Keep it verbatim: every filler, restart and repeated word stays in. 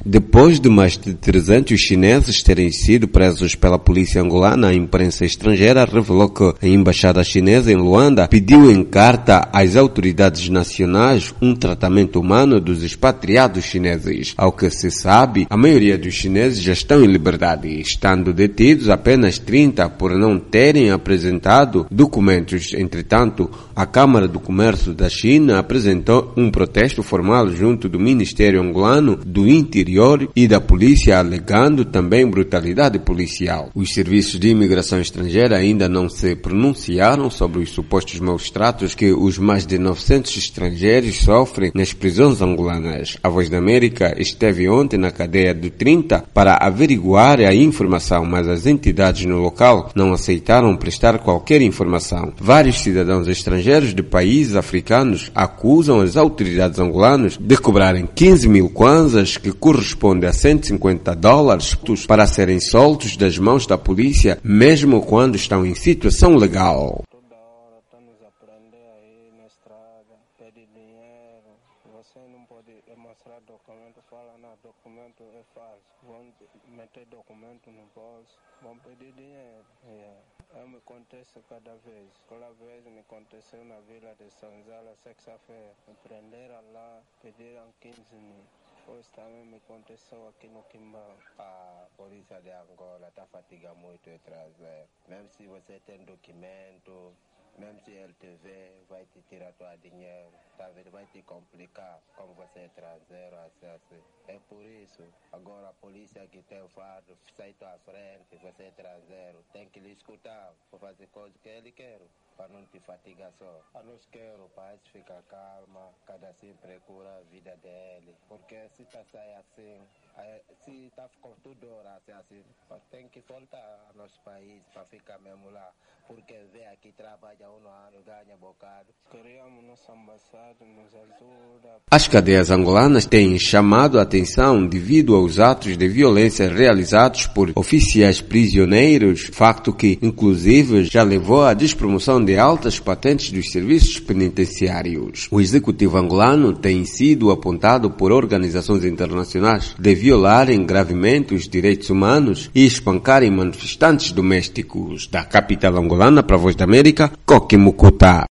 Depois de mais de trezentos chineses terem sido presos pela polícia angolana, a imprensa estrangeira revelou que a embaixada chinesa em Luanda pediu em carta às autoridades nacionais um tratamento humano dos expatriados chineses. Ao que se sabe, a maioria dos chineses já estão em liberdade, estando detidos apenas trinta por não terem apresentado documentos. Entretanto, a Câmara do Comércio da China apresentou um protesto formal junto do Ministério Angolano do Interior e da polícia, alegando também brutalidade policial. Os serviços de imigração estrangeira ainda não se pronunciaram sobre os supostos maus tratos que os mais de novecentos estrangeiros sofrem nas prisões angolanas. A Voz da América esteve ontem na cadeia do trinta para averiguar a informação, mas as entidades no local não aceitaram prestar qualquer informação. Vários cidadãos estrangeiros de países africanos acusam as autoridades angolanas de cobrarem quinze mil kwanzas, que correspondem a cento e cinquenta dólares, para serem soltos das mãos da polícia, mesmo quando estão em situação legal. Toda hora está nos a prender aí na estrada, pede dinheiro, você não pode mostrar documento, fala, não, documento é falso, vão meter documento no bolso, vão pedir dinheiro. Yeah. Eu me acontece cada vez, cada vez me aconteceu na vila de Sanzala, sexta-feira, me prenderam lá, pediram quinze mil. Hoje também me aconteceu aqui no Quimbão. A polícia de Angola está fatigando muito em trazer. Mesmo se você tem documento, mesmo se ele te vê, vai te tirar teu dinheiro, tá vendo? Vai te complicar como você é estrangeiro, assim, assim. É por isso, agora a polícia que tem o fardo, sai à frente, você é estrangeiro, tem que lhe escutar, para fazer coisa que ele quer, para não te fatigar só. A nós quero, para ficar calma, cada assim procura a vida dele, porque se tá sair assim, se tá com tudo assim, assim, tem que voltar ao nosso país para ficar mesmo lá, porque vê aqui trabalha um ano, ganha bocado. Queríamos nossa ambassada nos ajuda. As cadeias angolanas têm chamado a atenção devido aos atos de violência realizados por oficiais prisioneiros, facto que, inclusive, já levou à despromoção de altas patentes dos serviços penitenciários. O executivo angolano tem sido apontado por organizações internacionais de violarem gravemente os direitos humanos e espancarem manifestantes domésticos. Da capital angolana para a Voz da América, Coque Mucuta.